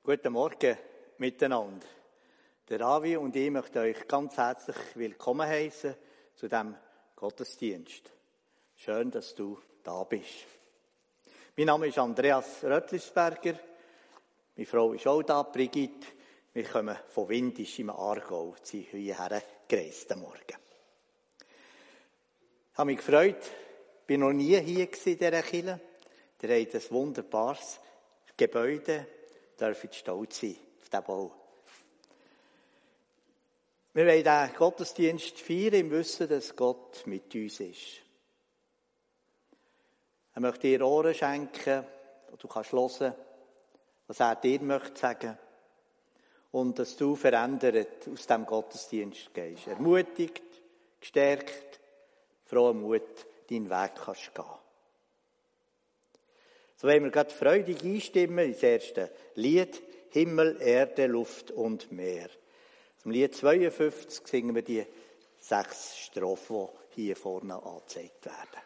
Guten Morgen miteinander. Der Avi und ich möchten euch ganz herzlich willkommen heißen zu diesem Gottesdienst. Schön, dass du da bist. Mein Name ist Andreas Röttlisberger. Meine Frau ist auch da, Brigitte. Wir kommen von Windisch im Aargau, sind hierher gereist am Morgen. Ich habe mich gefreut, ich war noch nie hier in dieser Kirche. Ihr habt ein wunderbares Gebäude. Dürfen stolz sein auf diesen Bau. Wir wollen diesen Gottesdienst feiern im Wissen, dass Gott mit uns ist. Er möchte dir Ohren schenken, wo du kannst hören, was er dir möchte sagen. Und dass du verändert aus diesem Gottesdienst gehst. Ermutigt, gestärkt, frohen Mut deinen Weg kannst gehen. So wollen wir gerade freudig einstimmen ins erste Lied, Himmel, Erde, Luft und Meer. Zum Lied 52 singen wir die 6 Strophen, die hier vorne angezeigt werden.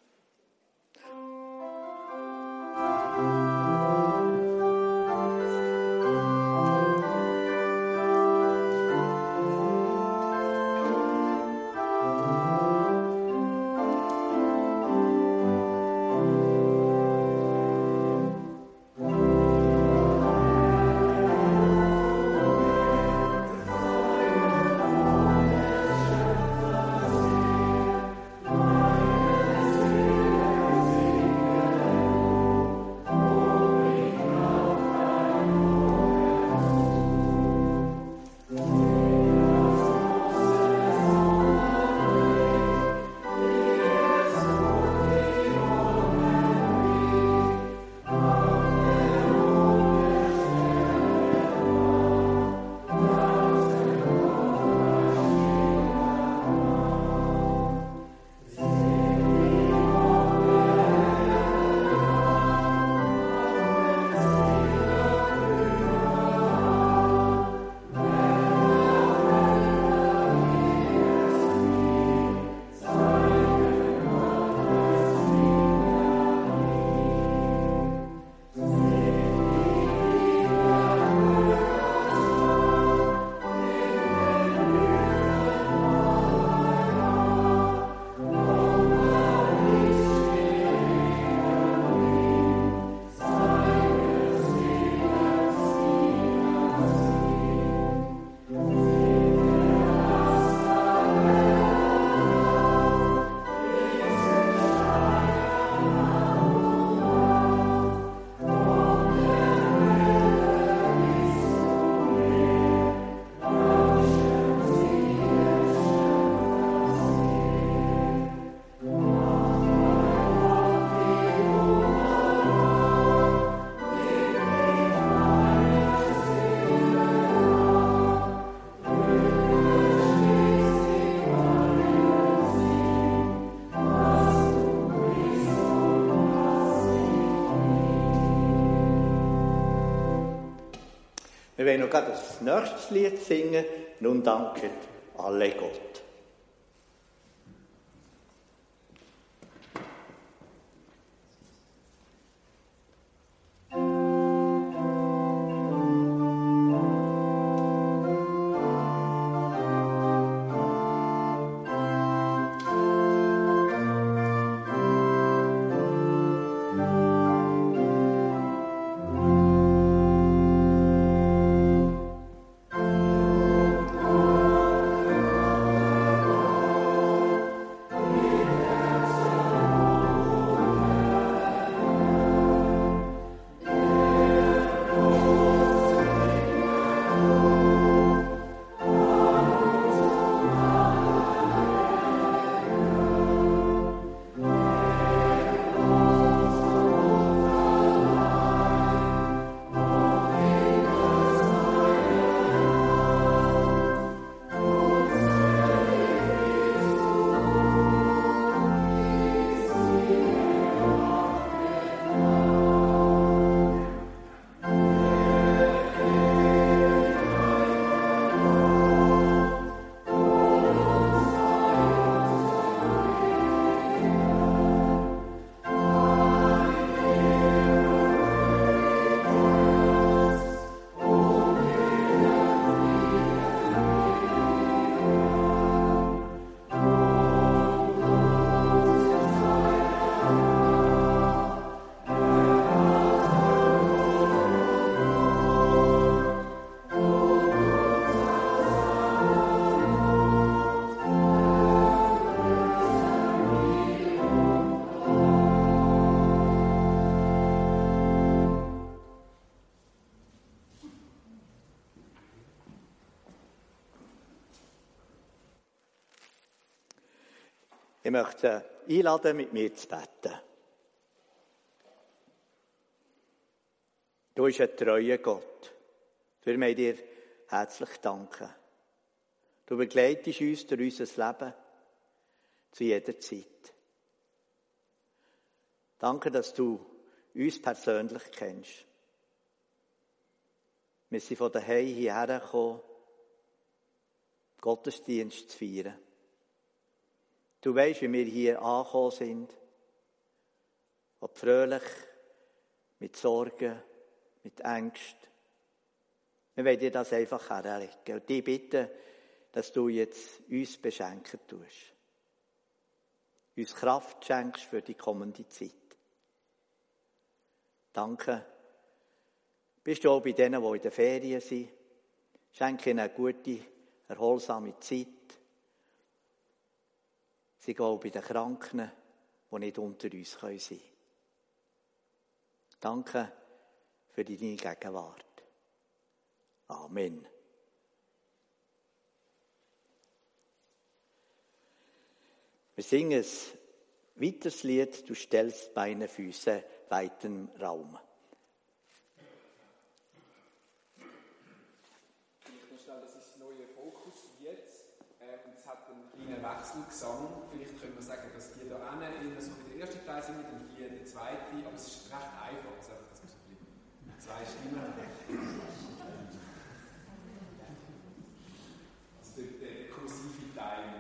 Wir wollen noch gerade das nächste Lied singen. Nun danket alle Gott. Oh Ich möchte einladen, mit mir zu beten. Du bist ein treuer Gott. Für mich dir herzlich danken. Du begleitest uns durch unser Leben zu jeder Zeit. Danke, dass du uns persönlich kennst. Wir sind von daheim hierher gekommen, Gottesdienst zu feiern. Du weisst, wie wir hier angekommen sind, ob fröhlich, mit Sorgen, mit Ängsten. Wir wollen dir das einfach herlegen und dich bitten, dass du jetzt uns beschenken tust. Uns Kraft schenkst für die kommende Zeit. Danke. Bist du auch bei denen, die in den Ferien sind. Schenke ihnen eine gute, erholsame Zeit. Sie gehen auch bei den Kranken, die nicht unter uns sein können. Danke für deine Gegenwart. Amen. Wir singen ein weiteres Lied, du stellst meine Füße weiten Raum. Das ist das neue Fokus jetzt. Es hat einen kleinen Wechselgesang. Vielleicht können wir sagen, dass die da hinten so der erste Teil singen und hier der zweite. Aber es ist recht einfach, dass wir so ein bisschen zwei Stimmen haben. Also der kursive Teil.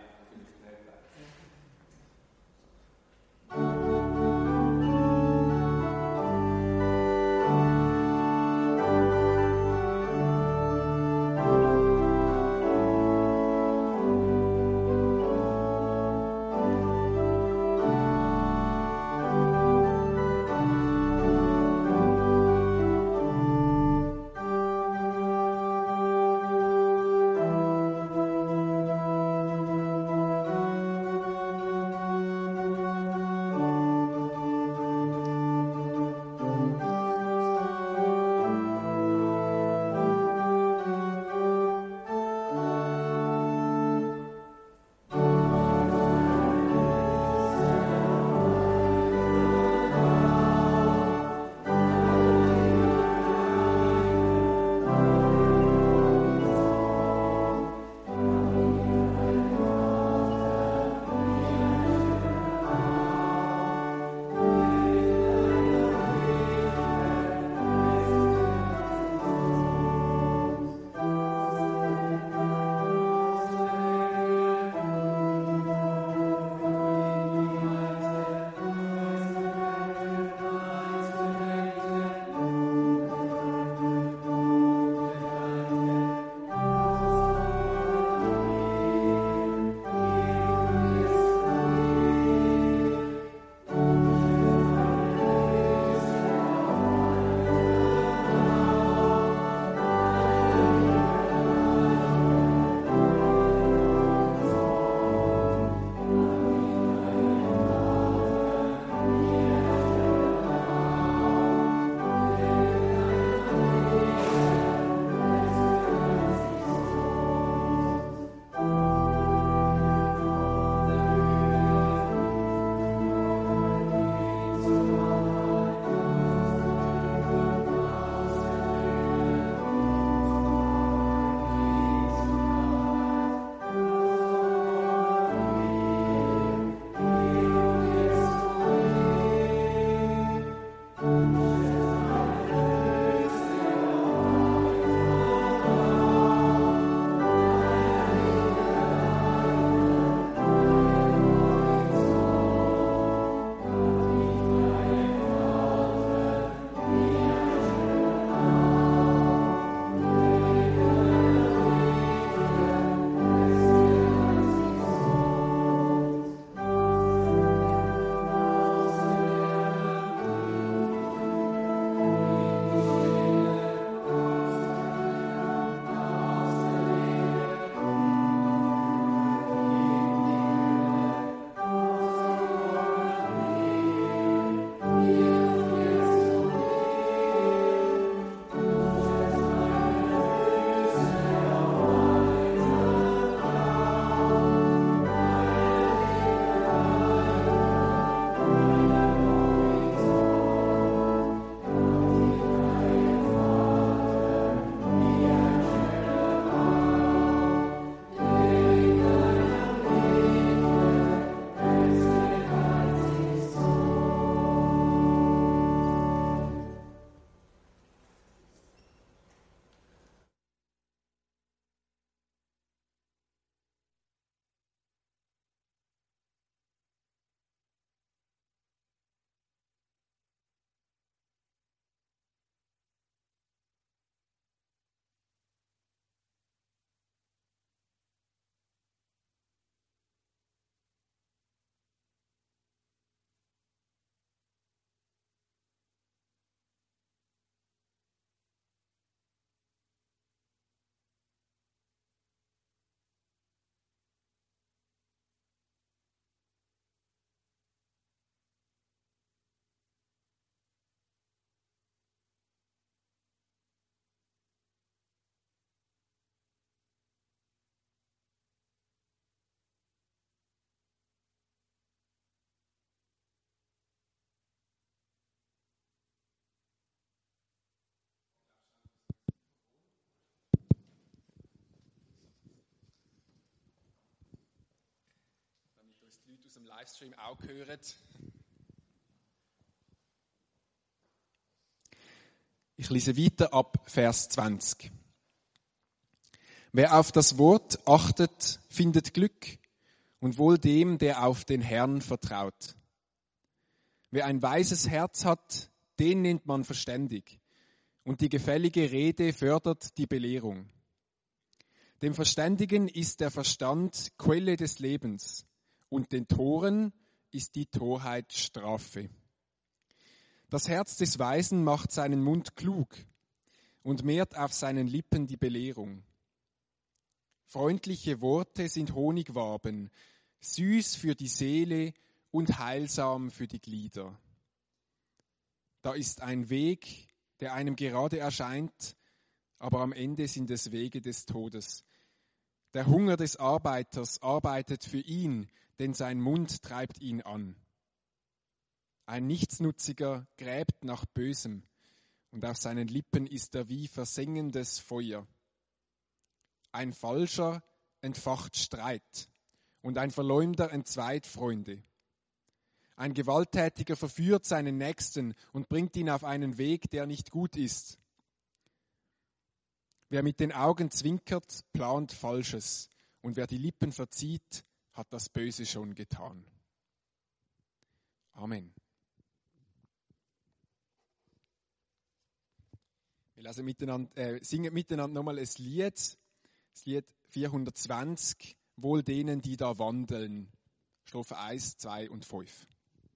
aus dem Livestream auch hören. Ich lese weiter ab Vers 20. Wer auf das Wort achtet, findet Glück und wohl dem, der auf den Herrn vertraut. Wer ein weises Herz hat, den nennt man verständig, und die gefällige Rede fördert die Belehrung. Dem Verständigen ist der Verstand Quelle des Lebens, und den Toren ist die Torheit Strafe. Das Herz des Weisen macht seinen Mund klug und mehrt auf seinen Lippen die Belehrung. Freundliche Worte sind Honigwaben, süß für die Seele und heilsam für die Glieder. Da ist ein Weg, der einem gerade erscheint, aber am Ende sind es Wege des Todes. Der Hunger des Arbeiters arbeitet für ihn, denn sein Mund treibt ihn an. Ein Nichtsnutziger gräbt nach Bösem, und auf seinen Lippen ist er wie versengendes Feuer. Ein Falscher entfacht Streit, und ein Verleumder entzweit Freunde. Ein Gewalttätiger verführt seinen Nächsten und bringt ihn auf einen Weg, der nicht gut ist. Wer mit den Augen zwinkert, plant Falsches, und wer die Lippen verzieht, hat das Böse schon getan. Amen. Wir singen miteinander nochmal ein Lied, das Lied 420, Wohl denen, die da wandeln. Strophe 1, 2 und 5.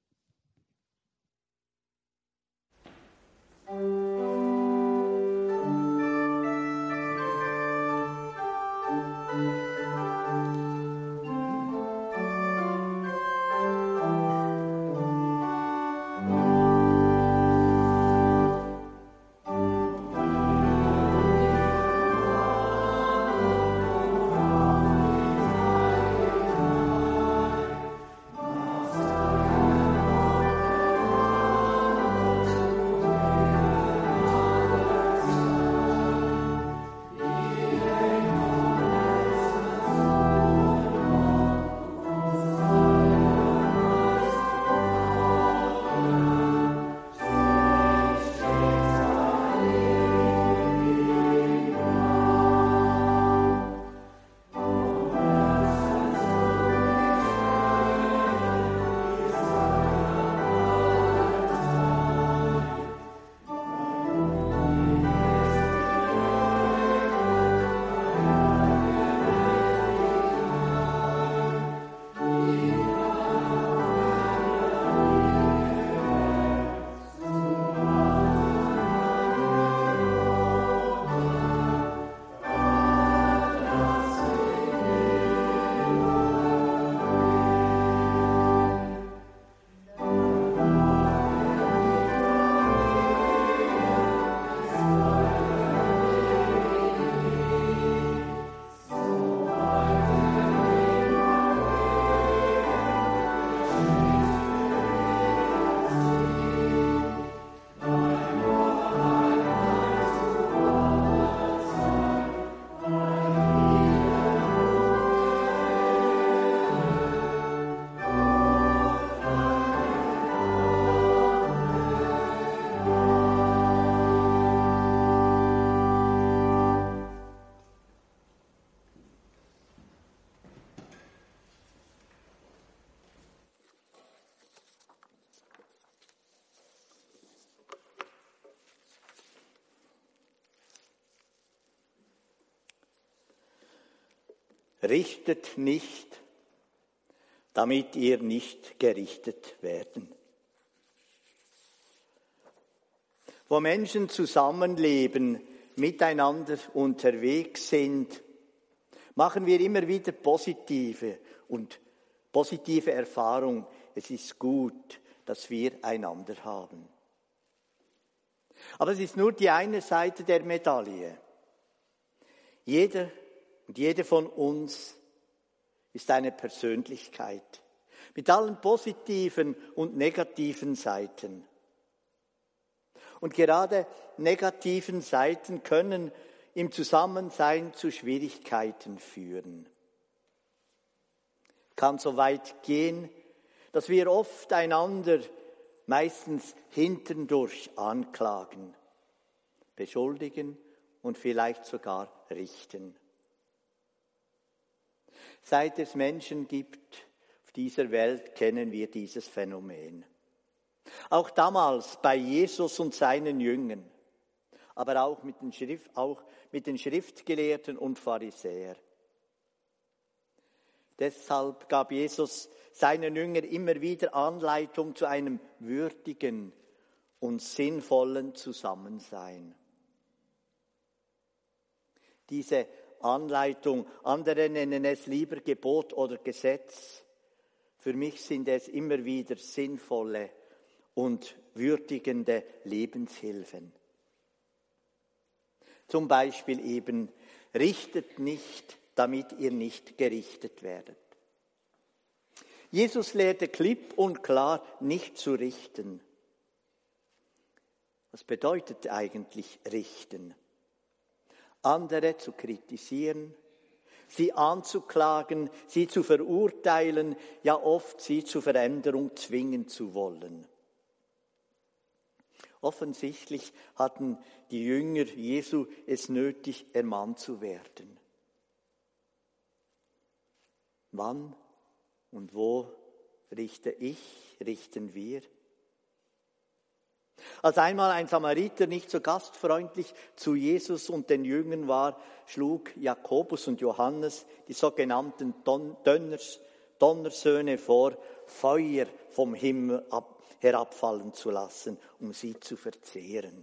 Richtet nicht, damit ihr nicht gerichtet werden. Wo Menschen zusammenleben, miteinander unterwegs sind, machen wir immer wieder positive Erfahrungen. Es ist gut, dass wir einander haben. Aber es ist nur die eine Seite der Medaille. Jeder und jede von uns ist eine Persönlichkeit mit allen positiven und negativen Seiten. Und gerade negativen Seiten können im Zusammensein zu Schwierigkeiten führen. Kann so weit gehen, dass wir oft einander meistens hintendurch anklagen, beschuldigen und vielleicht sogar richten. Seit es Menschen gibt auf dieser Welt, kennen wir dieses Phänomen. Auch damals bei Jesus und seinen Jüngern, aber auch mit den Schriftgelehrten und Pharisäern. Deshalb gab Jesus seinen Jüngern immer wieder Anleitung zu einem würdigen und sinnvollen Zusammensein. Diese Anleitung, andere nennen es lieber Gebot oder Gesetz. Für mich sind es immer wieder sinnvolle und würdigende Lebenshilfen. Zum Beispiel eben, richtet nicht, damit ihr nicht gerichtet werdet. Jesus lehrte klipp und klar, nicht zu richten. Was bedeutet eigentlich richten? Andere zu kritisieren, sie anzuklagen, sie zu verurteilen, ja oft sie zur Veränderung zwingen zu wollen. Offensichtlich hatten die Jünger Jesu es nötig, ermahnt zu werden. Wann und wo richten wir? Als einmal ein Samariter nicht so gastfreundlich zu Jesus und den Jüngern war, schlug Jakobus und Johannes, die sogenannten Donnersöhne, vor, Feuer vom Himmel herabfallen zu lassen, um sie zu verzehren.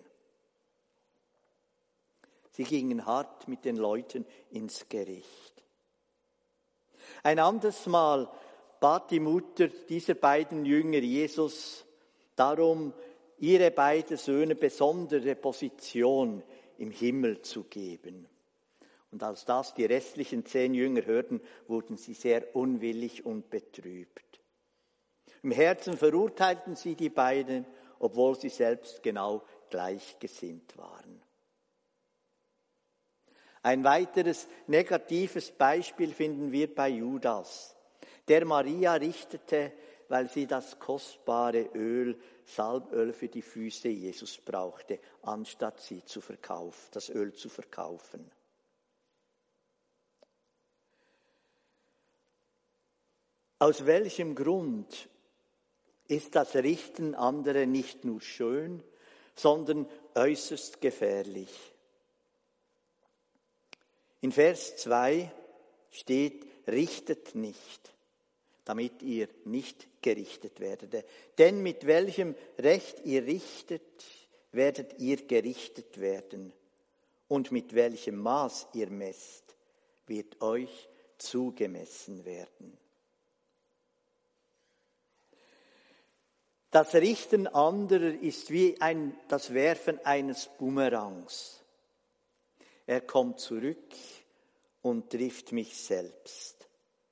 Sie gingen hart mit den Leuten ins Gericht. Ein anderes Mal bat die Mutter dieser beiden Jünger Jesus darum, ihre beiden Söhne besondere Position im Himmel zu geben. Und als das die restlichen 10 Jünger hörten, wurden sie sehr unwillig und betrübt. Im Herzen verurteilten sie die beiden, obwohl sie selbst genau gleichgesinnt waren. Ein weiteres negatives Beispiel finden wir bei Judas, der Maria richtete, weil sie das kostbare Öl, Salböl für die Füße Jesus brauchte, anstatt das Öl zu verkaufen. Aus welchem Grund ist das Richten anderer nicht nur schön, sondern äußerst gefährlich? In Vers 2 steht, richtet nicht, damit ihr nicht gerichtet werdet. Denn mit welchem Recht ihr richtet, werdet ihr gerichtet werden. Und mit welchem Maß ihr messt, wird euch zugemessen werden. Das Richten anderer ist wie das Werfen eines Bumerangs. Er kommt zurück und trifft mich selbst.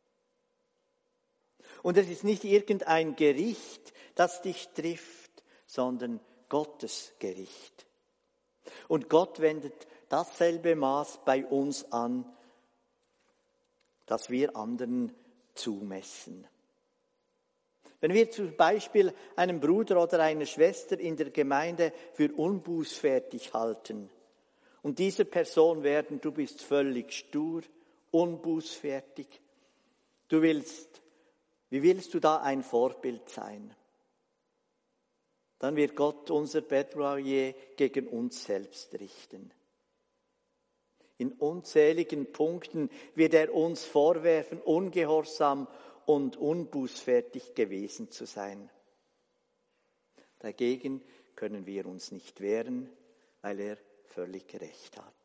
Und es ist nicht irgendein Gericht, das dich trifft, sondern Gottes Gericht. Und Gott wendet dasselbe Maß bei uns an, das wir anderen zumessen. Wenn wir zum Beispiel einen Bruder oder eine Schwester in der Gemeinde für unbußfertig halten und dieser Person werden, du bist völlig stur, unbußfertig, wie willst du da ein Vorbild sein? Dann wird Gott unser Plädoyer gegen uns selbst richten. In unzähligen Punkten wird er uns vorwerfen, ungehorsam und unbußfertig gewesen zu sein. Dagegen können wir uns nicht wehren, weil er völlig recht hat.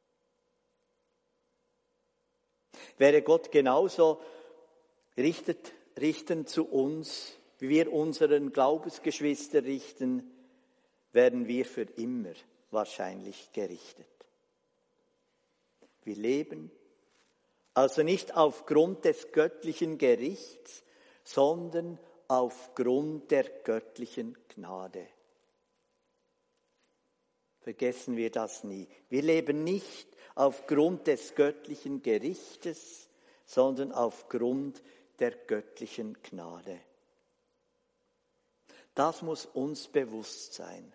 Wäre Gott genauso richten zu uns, wie wir unseren Glaubensgeschwister richten, werden wir für immer wahrscheinlich gerichtet. Wir leben also nicht aufgrund des göttlichen Gerichts, sondern aufgrund der göttlichen Gnade. Vergessen wir das nie. Wir leben nicht aufgrund des göttlichen Gerichtes, sondern aufgrund der göttlichen Gnade. Das muss uns bewusst sein.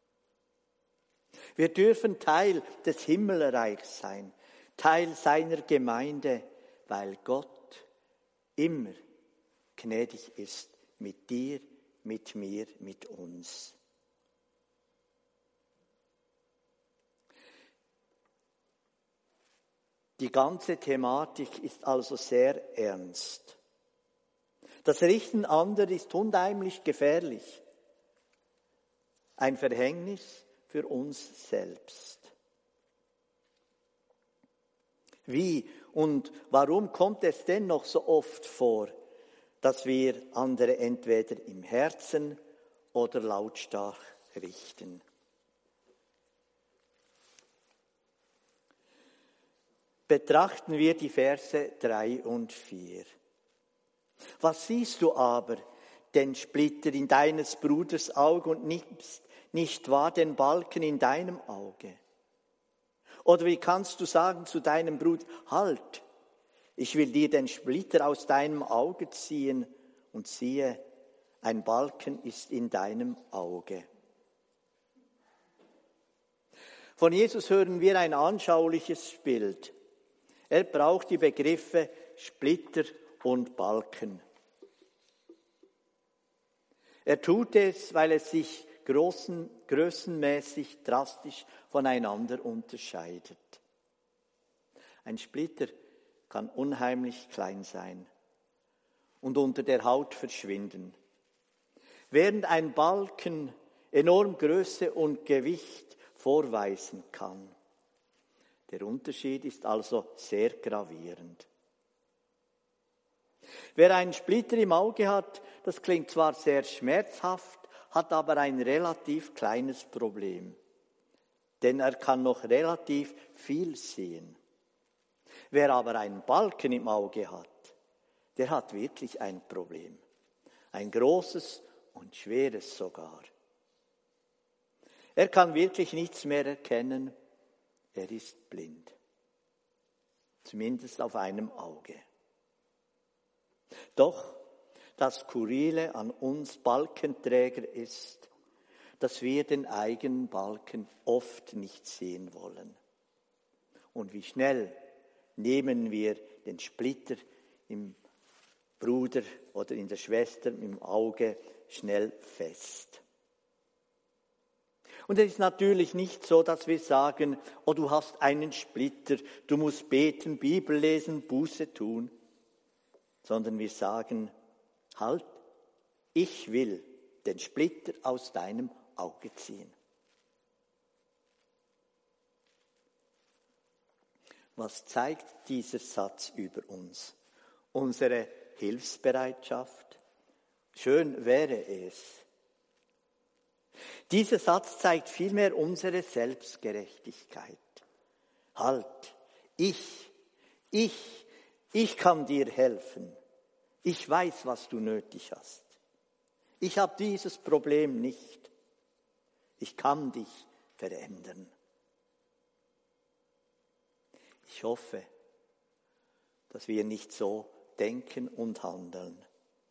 Wir dürfen Teil des Himmelreichs sein, Teil seiner Gemeinde, weil Gott immer gnädig ist mit dir, mit mir, mit uns. Die ganze Thematik ist also sehr ernst. Das Richten anderer ist unheimlich gefährlich. Ein Verhängnis für uns selbst. Wie und warum kommt es denn noch so oft vor, dass wir andere entweder im Herzen oder lautstark richten? Betrachten wir die Verse 3 und 4. Was siehst du aber, den Splitter in deines Bruders Auge und nimmst nicht wahr den Balken in deinem Auge? Oder wie kannst du sagen zu deinem Bruder, halt, ich will dir den Splitter aus deinem Auge ziehen, und siehe, ein Balken ist in deinem Auge. Von Jesus hören wir ein anschauliches Bild. Er braucht die Begriffe Splitter und Balken. Er tut es, weil es sich größenmäßig drastisch voneinander unterscheidet. Ein Splitter kann unheimlich klein sein und unter der Haut verschwinden, während ein Balken enorm Größe und Gewicht vorweisen kann. Der Unterschied ist also sehr gravierend. Wer einen Splitter im Auge hat, das klingt zwar sehr schmerzhaft, hat aber ein relativ kleines Problem. Denn er kann noch relativ viel sehen. Wer aber einen Balken im Auge hat, der hat wirklich ein Problem. Ein großes und schweres sogar. Er kann wirklich nichts mehr erkennen. Er ist blind. Zumindest auf einem Auge. Doch das Skurrile an uns Balkenträger ist, dass wir den eigenen Balken oft nicht sehen wollen. Und wie schnell nehmen wir den Splitter im Bruder oder in der Schwester im Auge schnell fest. Und es ist natürlich nicht so, dass wir sagen, oh, du hast einen Splitter, du musst beten, Bibel lesen, Buße tun. Sondern wir sagen, halt, ich will den Splitter aus deinem Auge ziehen. Was zeigt dieser Satz über uns? Unsere Hilfsbereitschaft? Schön wäre es. Dieser Satz zeigt vielmehr unsere Selbstgerechtigkeit. Halt, ich kann dir helfen. Ich weiß, was du nötig hast. Ich habe dieses Problem nicht. Ich kann dich verändern. Ich hoffe, dass wir nicht so denken und handeln.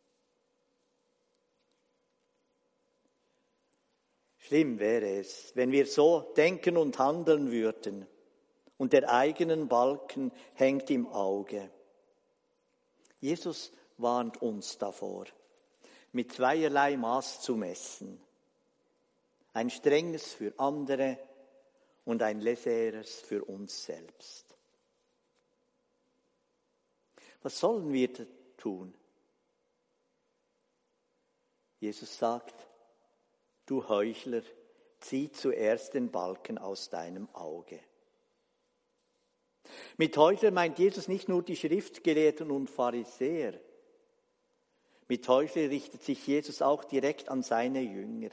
Schlimm wäre es, wenn wir so denken und handeln würden und der eigenen Balken hängt im Auge. Jesus warnt uns davor, mit zweierlei Maß zu messen. Ein strenges für andere und ein legeres für uns selbst. Was sollen wir tun? Jesus sagt, du Heuchler, zieh zuerst den Balken aus deinem Auge. Mit Heuchler meint Jesus nicht nur die Schriftgelehrten und Pharisäer. Mit Heuchler richtet sich Jesus auch direkt an seine Jünger.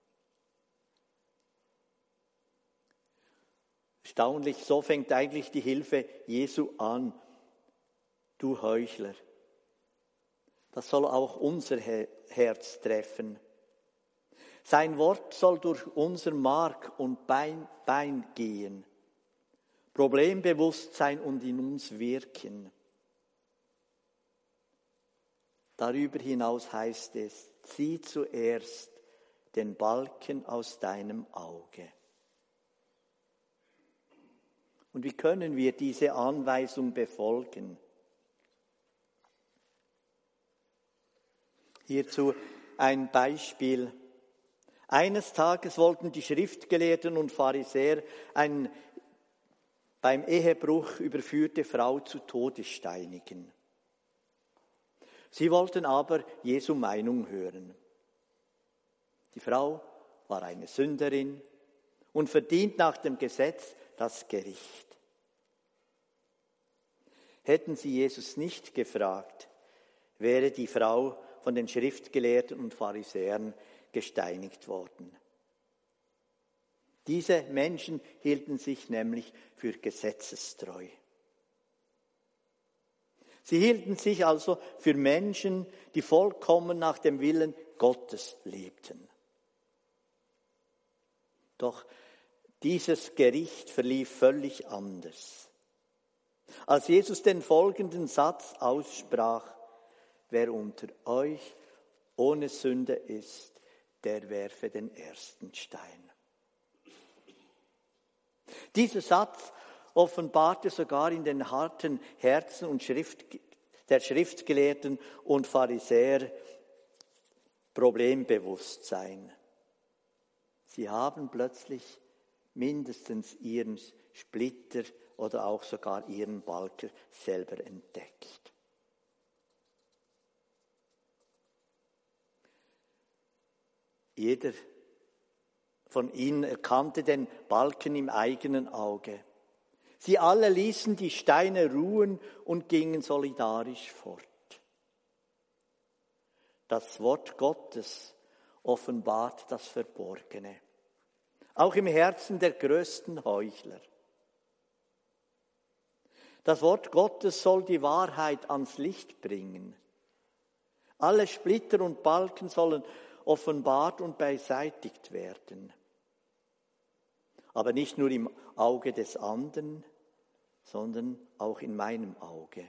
Erstaunlich, so fängt eigentlich die Hilfe Jesu an. Du Heuchler. Das soll auch unser Herz treffen. Sein Wort soll durch unser Mark und Bein gehen, Problembewusstsein und in uns wirken. Darüber hinaus heißt es, zieh zuerst den Balken aus deinem Auge. Und wie können wir diese Anweisung befolgen? Hierzu ein Beispiel. Eines Tages wollten die Schriftgelehrten und Pharisäer eine beim Ehebruch überführte Frau zu Tode steinigen. Sie wollten aber Jesu Meinung hören. Die Frau war eine Sünderin und verdient nach dem Gesetz das Gericht. Hätten sie Jesus nicht gefragt, wäre die Frau von den Schriftgelehrten und Pharisäern gesteinigt worden. Diese Menschen hielten sich nämlich für gesetzestreu. Sie hielten sich also für Menschen, die vollkommen nach dem Willen Gottes lebten. Doch dieses Gericht verlief völlig anders. Als Jesus den folgenden Satz aussprach: Wer unter euch ohne Sünde ist, der werfe den ersten Stein. Dieser Satz offenbarte sogar in den harten Herzen und der Schriftgelehrten und Pharisäer Problembewusstsein. Sie haben plötzlich mindestens ihren Splitter oder auch sogar ihren Balken selber entdeckt. Jeder von ihnen erkannte den Balken im eigenen Auge. Sie alle ließen die Steine ruhen und gingen solidarisch fort. Das Wort Gottes offenbart das Verborgene, auch im Herzen der größten Heuchler. Das Wort Gottes soll die Wahrheit ans Licht bringen. Alle Splitter und Balken sollen offenbart und beseitigt werden. Aber nicht nur im Auge des anderen, sondern auch in meinem Auge.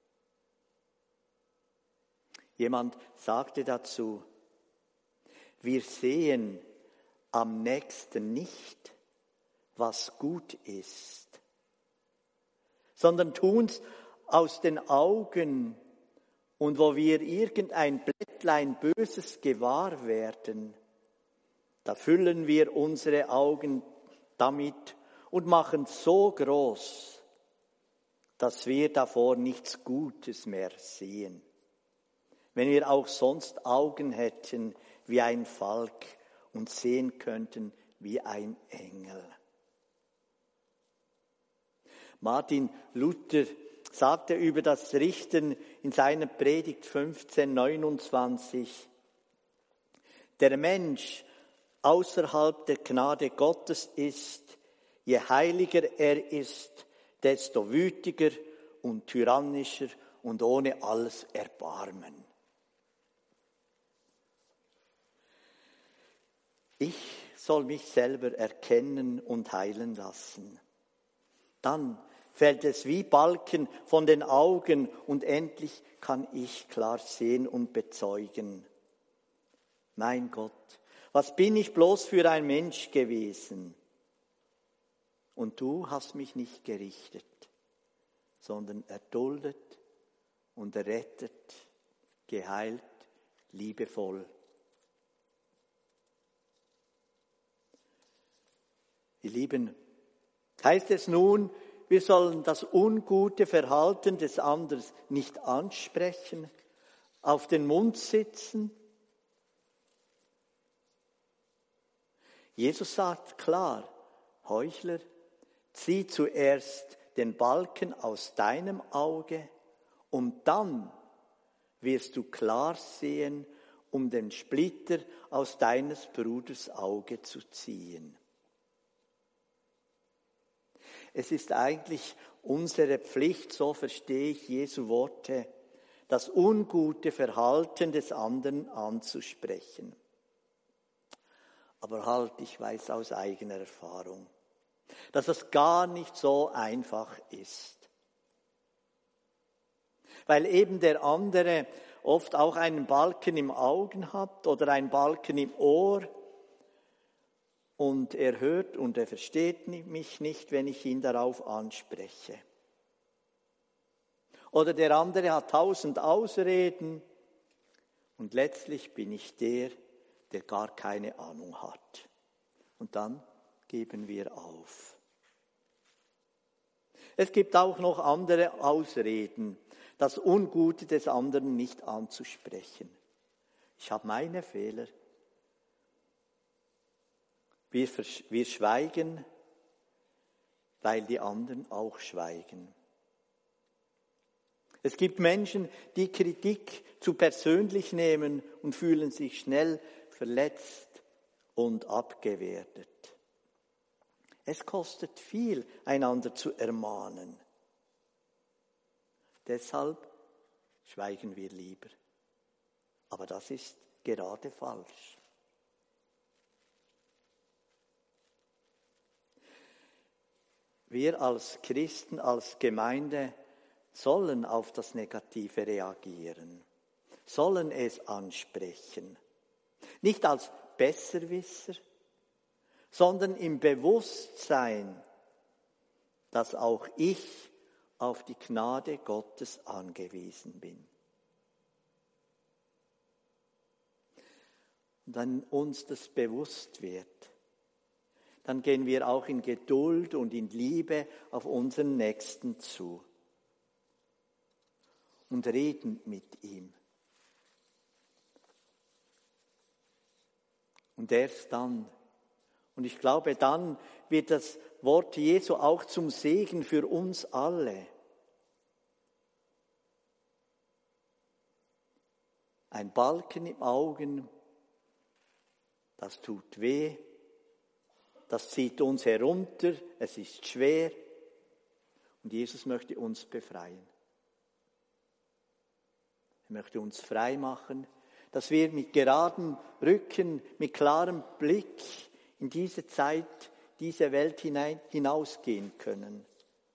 Jemand sagte dazu: Wir sehen am nächsten nicht, was gut ist, sondern tun's aus den Augen, und wo wir irgendein Blättlein Böses gewahr werden, da füllen wir unsere Augen damit und machen so groß, dass wir davor nichts Gutes mehr sehen. Wenn wir auch sonst Augen hätten wie ein Falk und sehen könnten wie ein Engel. Martin Luther sagte über das Richten in seiner Predigt 1529: Der Mensch außerhalb der Gnade Gottes ist, je heiliger er ist, desto wütiger und tyrannischer und ohne alles Erbarmen. Ich soll mich selber erkennen und heilen lassen. Dann fällt es wie Balken von den Augen und endlich kann ich klar sehen und bezeugen: Mein Gott, was bin ich bloß für ein Mensch gewesen? Und du hast mich nicht gerichtet, sondern erduldet und errettet, geheilt, liebevoll. Ihr Lieben, heißt es nun, wir sollen das ungute Verhalten des anderen nicht ansprechen, auf den Mund sitzen? Jesus sagt klar: Heuchler, zieh zuerst den Balken aus deinem Auge und dann wirst du klar sehen, um den Splitter aus deines Bruders Auge zu ziehen. Es ist eigentlich unsere Pflicht, so verstehe ich Jesu Worte, das ungute Verhalten des anderen anzusprechen. Aber halt, ich weiß aus eigener Erfahrung, dass es gar nicht so einfach ist. Weil eben der andere oft auch einen Balken im Augen hat oder einen Balken im Ohr und er hört und er versteht mich nicht, wenn ich ihn darauf anspreche. Oder der andere hat 1000 Ausreden und letztlich bin ich der gar keine Ahnung hat. Und dann geben wir auf. Es gibt auch noch andere Ausreden, das Ungute des anderen nicht anzusprechen. Ich habe meine Fehler. Wir schweigen, weil die anderen auch schweigen. Es gibt Menschen, die Kritik zu persönlich nehmen und fühlen sich schnell verletzt und abgewertet. Es kostet viel, einander zu ermahnen. Deshalb schweigen wir lieber. Aber das ist gerade falsch. Wir als Christen, als Gemeinde sollen auf das Negative reagieren, sollen es ansprechen. Nicht als Besserwisser, sondern im Bewusstsein, dass auch ich auf die Gnade Gottes angewiesen bin. Und wenn uns das bewusst wird, dann gehen wir auch in Geduld und in Liebe auf unseren Nächsten zu und reden mit ihm. Und erst dann, und ich glaube, dann wird das Wort Jesu auch zum Segen für uns alle. Ein Balken im Augen, das tut weh, das zieht uns herunter, es ist schwer und Jesus möchte uns befreien. Er möchte uns frei machen, dass wir mit geradem Rücken, mit klarem Blick in diese Zeit, diese Welt hinausgehen können.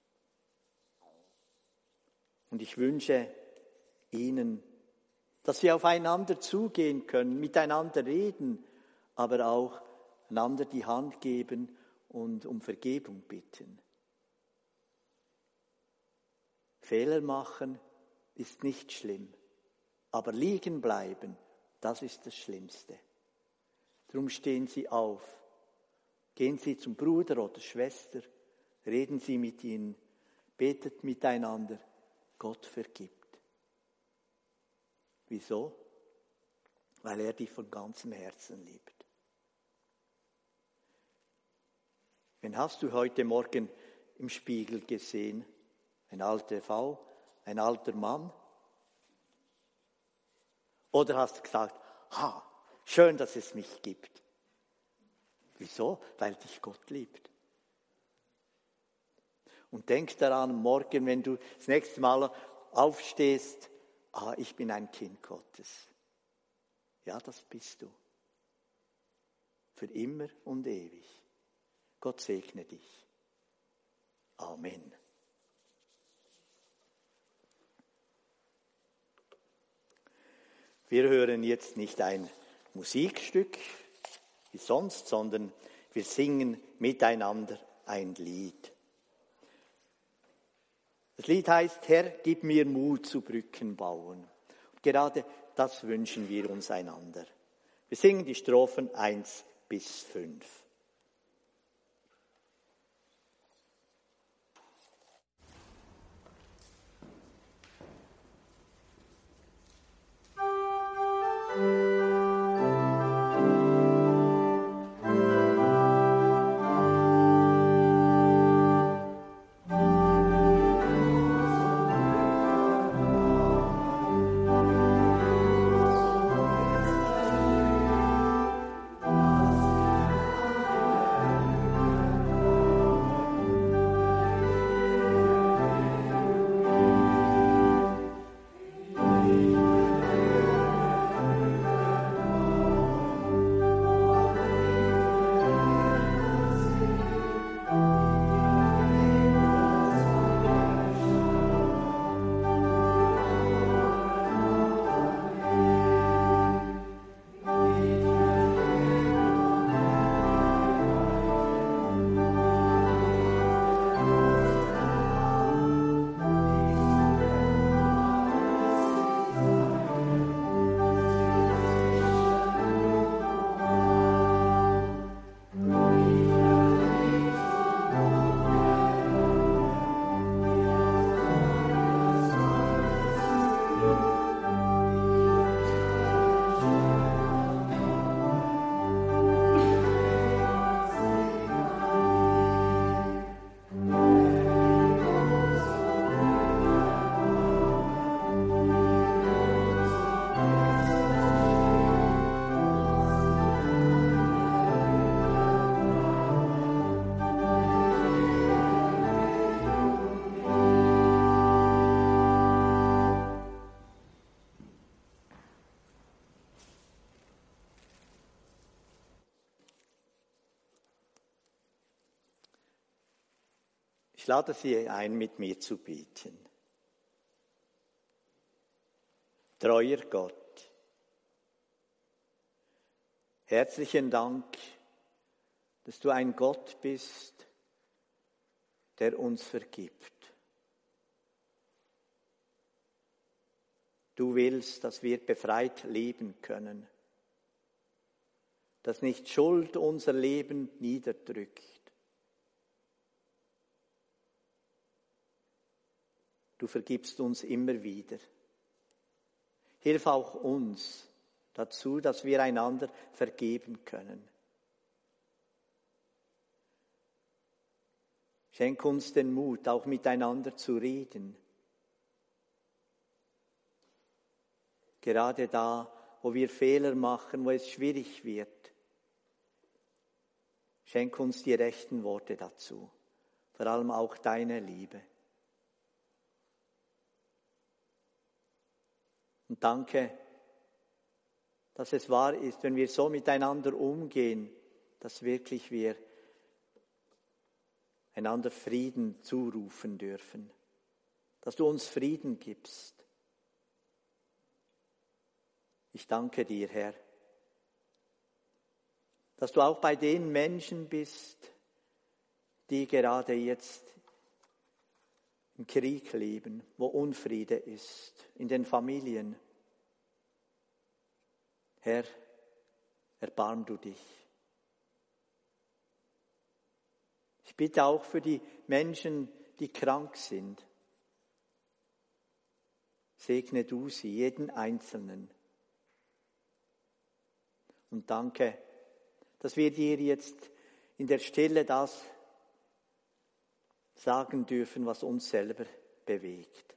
Und ich wünsche Ihnen, dass wir aufeinander zugehen können, miteinander reden, aber auch einander die Hand geben und um Vergebung bitten. Fehler machen ist nicht schlimm, aber liegen bleiben, das ist das Schlimmste. Darum stehen Sie auf, gehen Sie zum Bruder oder Schwester, reden Sie mit ihnen, betet miteinander, Gott vergibt. Wieso? Weil er dich von ganzem Herzen liebt. Wen hast du heute Morgen im Spiegel gesehen? Eine alte Frau, ein alter Mann? Oder hast du gesagt, schön, dass es mich gibt. Wieso? Weil dich Gott liebt. Und denk daran, morgen, wenn du das nächste Mal aufstehst, ich bin ein Kind Gottes. Ja, das bist du. Für immer und ewig. Gott segne dich. Amen. Wir hören jetzt nicht ein Musikstück wie sonst, sondern wir singen miteinander ein Lied. Das Lied heißt, Herr, gib mir Mut zu Brücken bauen. Und gerade das wünschen wir uns einander. Wir singen die Strophen 1 bis 5. lade Sie ein, mit mir zu beten. Treuer Gott, herzlichen Dank, dass du ein Gott bist, der uns vergibt. Du willst, dass wir befreit leben können, dass nicht Schuld unser Leben niederdrückt. Du vergibst uns immer wieder. Hilf auch uns dazu, dass wir einander vergeben können. Schenk uns den Mut, auch miteinander zu reden. Gerade da, wo wir Fehler machen, wo es schwierig wird. Schenk uns die rechten Worte dazu, vor allem auch deine Liebe. Und danke, dass es wahr ist, wenn wir so miteinander umgehen, dass wirklich wir einander Frieden zurufen dürfen, dass du uns Frieden gibst. Ich danke dir, Herr, dass du auch bei den Menschen bist, die gerade jetzt im Krieg leben, wo Unfriede ist, in den Familien. Herr, erbarm du dich. Ich bitte auch für die Menschen, die krank sind. Segne du sie, jeden Einzelnen. Und danke, dass wir dir jetzt in der Stille das sagen dürfen, was uns selber bewegt.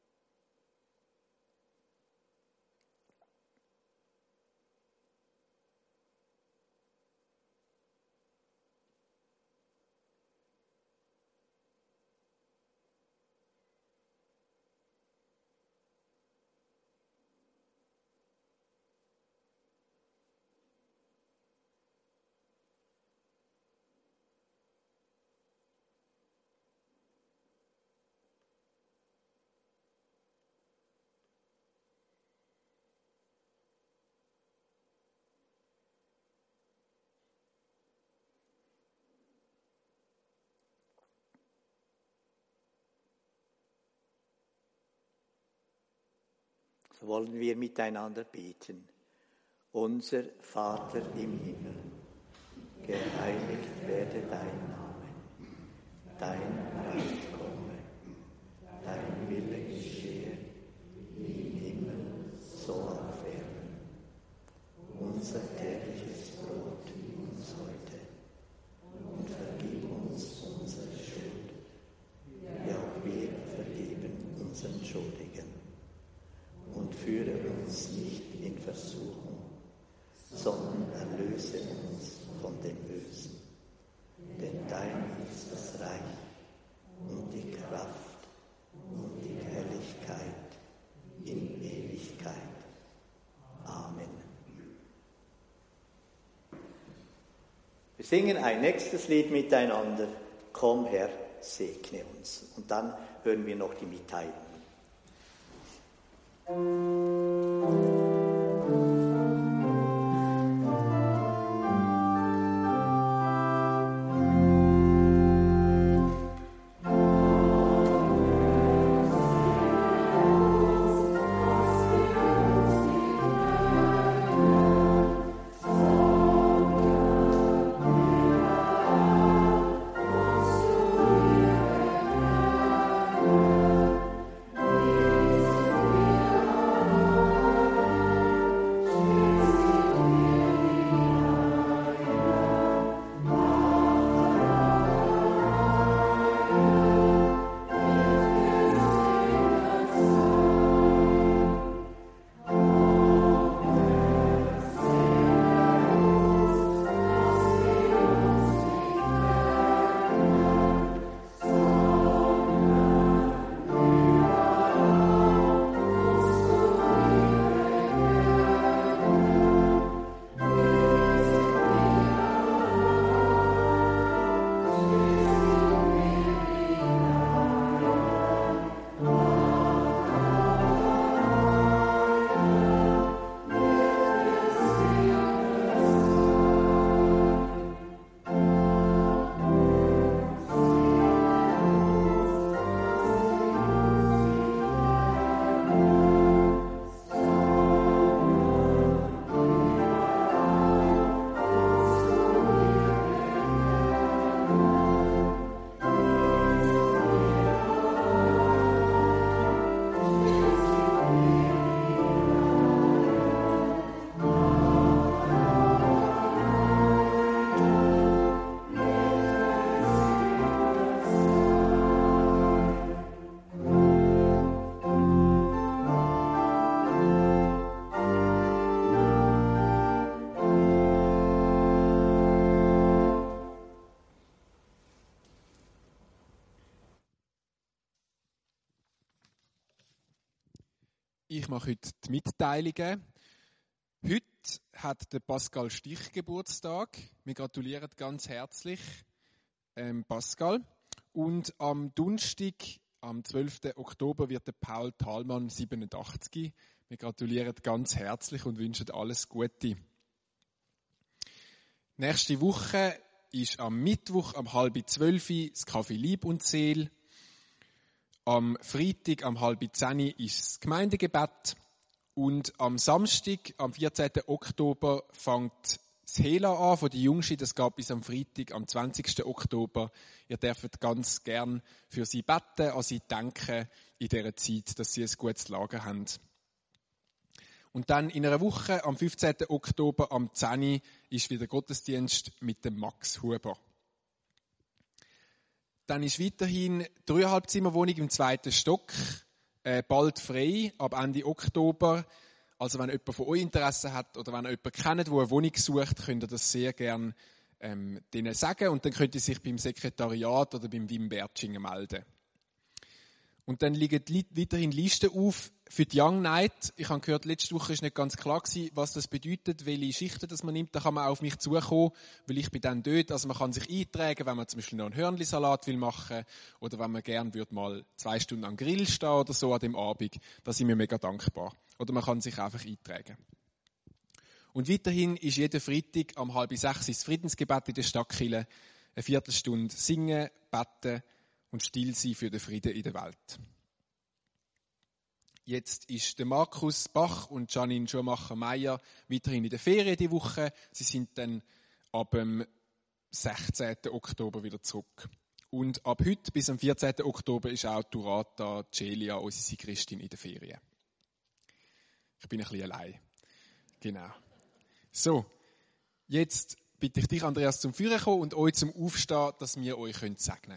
So wollen wir miteinander beten. Unser Vater im Himmel, geheiligt werde dein Name, dein Reich komme, dein Wille geschehe, wie im Himmel, so auf Erden. Unser tägliches Brot gib uns heute und vergib uns unsere Schuld, wie auch wir vergeben unseren Schuldigen. Und führe uns nicht in Versuchung, sondern erlöse uns von dem Bösen. Denn dein ist das Reich und die Kraft und die Herrlichkeit in Ewigkeit. Amen. Wir singen ein nächstes Lied miteinander. Komm Herr, segne uns. Und dann hören wir noch die Mitteilung. Ich mache heute die Mitteilungen. Heute hat der Pascal Stich Geburtstag. Wir gratulieren ganz herzlich Pascal. Und am Donnerstag, am 12. Oktober, wird der Paul Thalmann 87. Wir gratulieren ganz herzlich und wünschen alles Gute. Nächste Woche ist am Mittwoch um 11:30 das Café Lieb und Seel. Am Freitag um 9:30 ist das Gemeindegebet. Und am Samstag, am 14. Oktober, fängt das Hela an von den Jungschen. Das geht bis am Freitag, am 20. Oktober. Ihr dürft ganz gern für sie beten, an sie denken in dieser Zeit, dass sie ein gutes Lager haben. Und dann in einer Woche, am 15. Oktober, am 10. ist wieder Gottesdienst mit dem Max Huber. Dann ist weiterhin 3,5 Zimmerwohnung im 2. Stock, bald frei, ab Ende Oktober. Also wenn jemand von euch Interesse hat oder wenn ihr jemanden kennt, der eine Wohnung sucht, könnt ihr das sehr gerne denen sagen. Und dann könnt ihr sich beim Sekretariat oder beim Wim Bertschinger melden. Und dann liegen weiterhin Listen auf für die Young Night. Ich habe gehört, letzte Woche war nicht ganz klar gewesen, was das bedeutet, welche Schichten das man nimmt. Da kann man auch auf mich zukommen, weil ich bin dann dort. Also man kann sich eintragen, wenn man zum Beispiel noch einen Hörnli-Salat machen will oder wenn man gerne mal 2 Stunden am Grill stehen oder so an dem Abend. Da sind wir mega dankbar. Oder man kann sich einfach eintragen. Und weiterhin ist jeden Freitag um 5:30 das Friedensgebet in der Stadtkirche. Eine Viertelstunde singen, beten und still sein für den Frieden in der Welt. Jetzt ist der Markus Bach und Janine Schumacher-Meyer weiterhin in der Ferien diese Woche. Sie sind dann ab dem 16. Oktober wieder zurück. Und ab heute bis am 14. Oktober ist auch Durata Celia, unsere Sikristin, in der Ferien. Ich bin ein bisschen allein. Genau. So, jetzt bitte ich dich, Andreas, zum Führen kommen und euch zum Aufstehen, dass wir euch segnen können.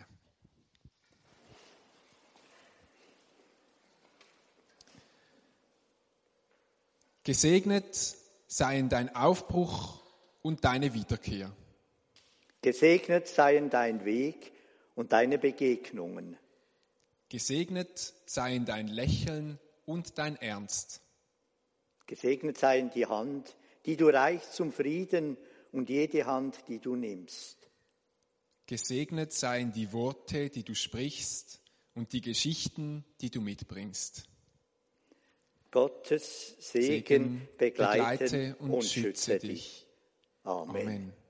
Gesegnet seien dein Aufbruch und deine Wiederkehr. Gesegnet seien dein Weg und deine Begegnungen. Gesegnet seien dein Lächeln und dein Ernst. Gesegnet seien die Hand, die du reichst zum Frieden und jede Hand, die du nimmst. Gesegnet seien die Worte, die du sprichst und die Geschichten, die du mitbringst. Gottes Segen begleite und schütze dich. Amen. Amen.